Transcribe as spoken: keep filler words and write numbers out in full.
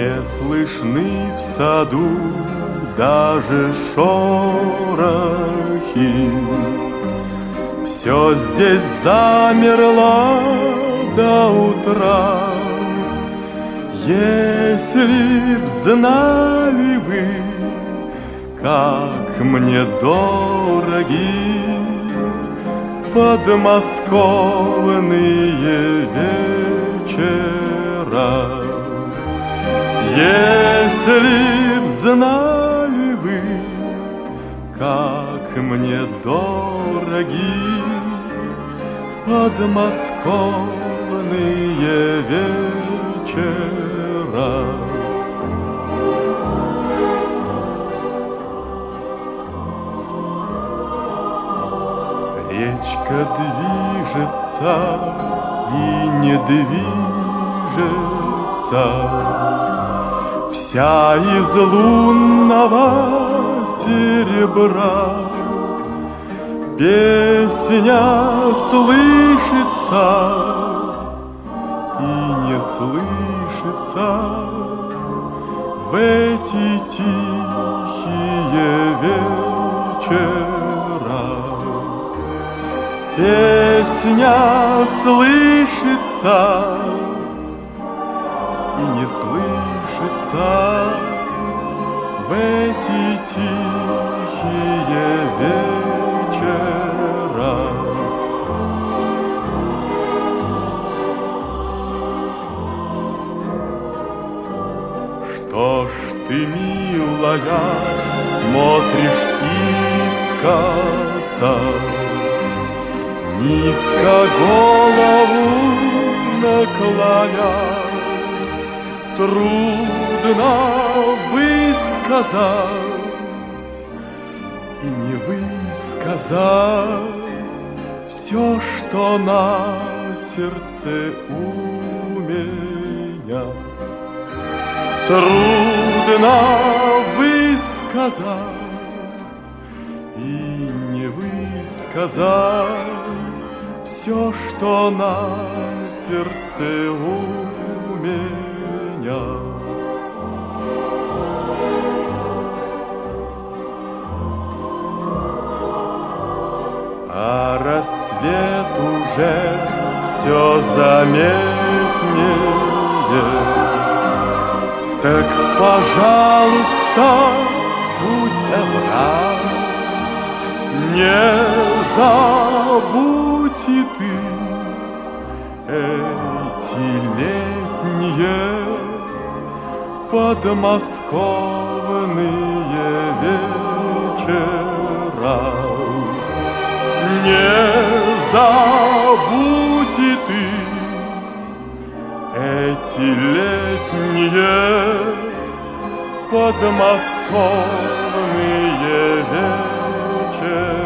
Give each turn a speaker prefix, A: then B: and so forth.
A: Не слышны в саду даже шорохи. Все здесь замерло до утра. Если б знали вы, как мне дороги подмосковные вечера. Если б знали вы, как мне дороги подмосковные вечера. Речка движется и не движется, вся из лунного серебра. Песня слышится и не слышится в эти тихие вечера. Песня слышится и не слышится в эти тихие вечера. Что ж ты, милая, смотришь искоса, низко голову наклоня? Трудно высказать и не высказать все, что на сердце у меня. Трудно высказать и не высказать все, что на сердце у меня. А рассвет уже все заметнее. Так, пожалуйста, будь добра, не забудь и ты эти летние подмосковные вечера. Не забудь и ты эти летние подмосковные вечера.